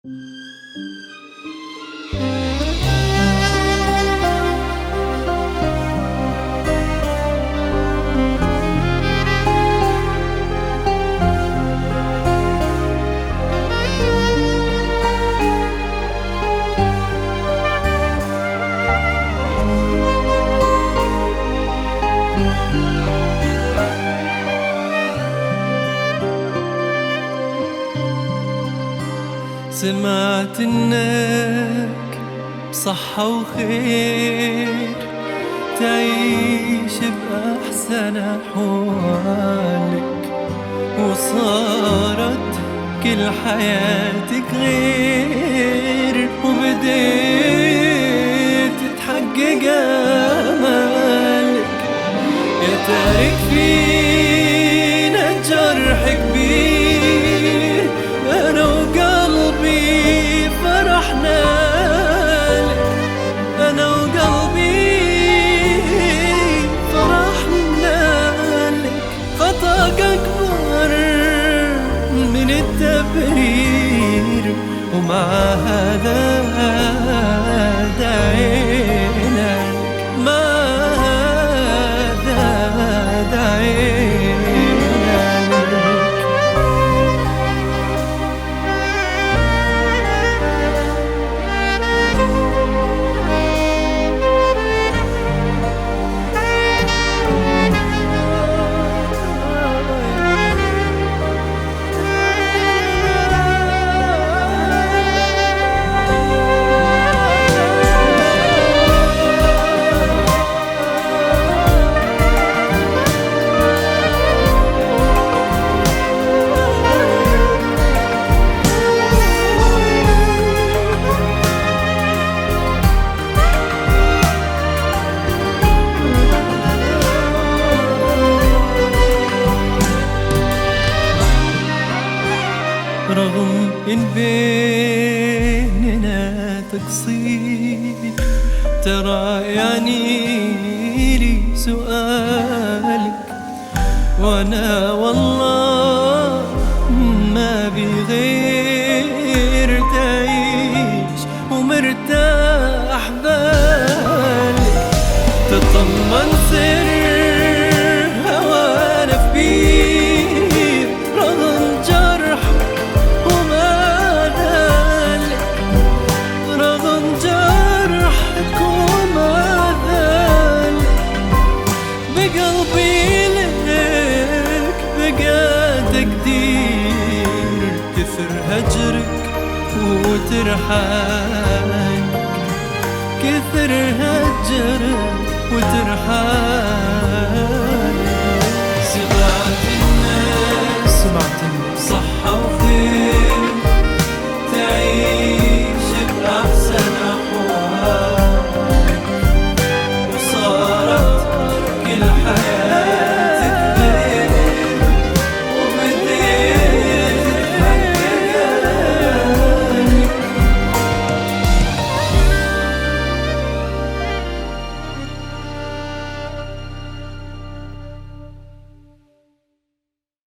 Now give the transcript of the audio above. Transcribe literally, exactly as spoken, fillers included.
سمعت انك بصحة وخير، تعيش بأحسن أحوالك، وصارت كل حياتك غير، وبديت تحقق آمالك. يا تارك فينا جرح كبير، أنا وقلبي فرحنا لك، أنا وقلبي فرحنا لك. خطأك أكبر من التبرير، ومع هذا دعينا لك، مع هذا دعينا لك. رغم إن بيننا تقصير، ترى يعني لي سؤالك، وأنا والله ما بغير تعيش ومرتاح بالك. تطمن سر هوانا في بير، رغم جرح بقلبي لك بقى تقدير، كثر هجرك وترحالك، كثر هجرك وترحالك.